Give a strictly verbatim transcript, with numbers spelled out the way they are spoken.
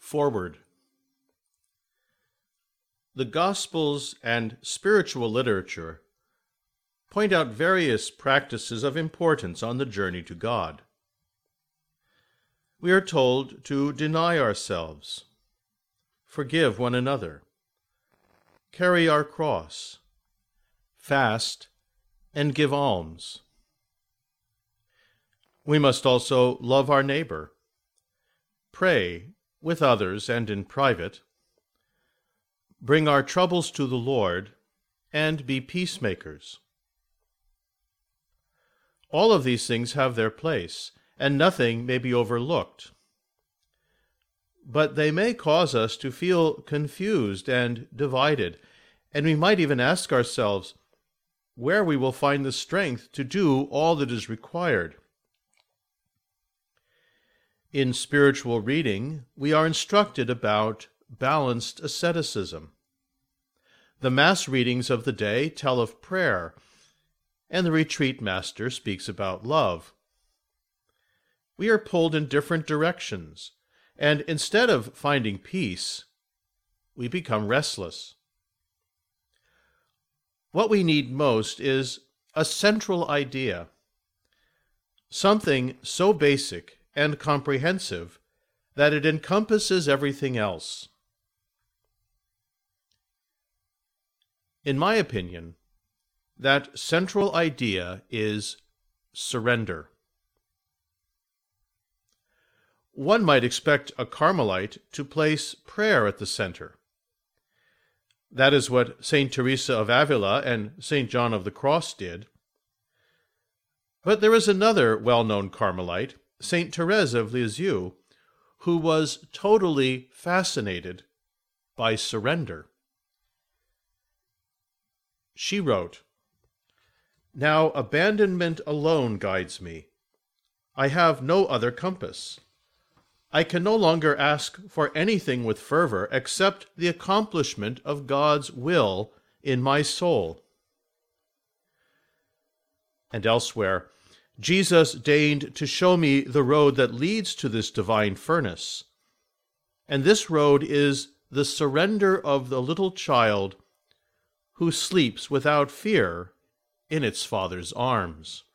Forward. The Gospels and spiritual literature point out various practices of importance on the journey to God. We are told to deny ourselves, forgive one another, carry our cross, fast, and give alms. We must also love our neighbor, pray with others and in private, bring our troubles to the Lord, and be peacemakers. All of these things have their place, and nothing may be overlooked. But they may cause us to feel confused and divided, and we might even ask ourselves where we will find the strength to do all that is required. In spiritual reading, we are instructed about balanced asceticism. The Mass readings of the day tell of prayer, and the Retreat Master speaks about love. We are pulled in different directions, and instead of finding peace, we become restless. What we need most is a central idea, something so basic and comprehensive that it encompasses everything else. In my opinion, that central idea is surrender. One might expect a Carmelite to place prayer at the center. That is what Saint Teresa of Avila and Saint John of the Cross did. But there is another well-known Carmelite, Saint Therese of Lisieux, who was totally fascinated by surrender. She wrote, "Now abandonment alone guides me. I have no other compass. I can no longer ask for anything with fervor except the accomplishment of God's will in my soul." And elsewhere, "Jesus deigned to show me the road that leads to this divine furnace, and this road is the surrender of the little child who sleeps without fear in its father's arms."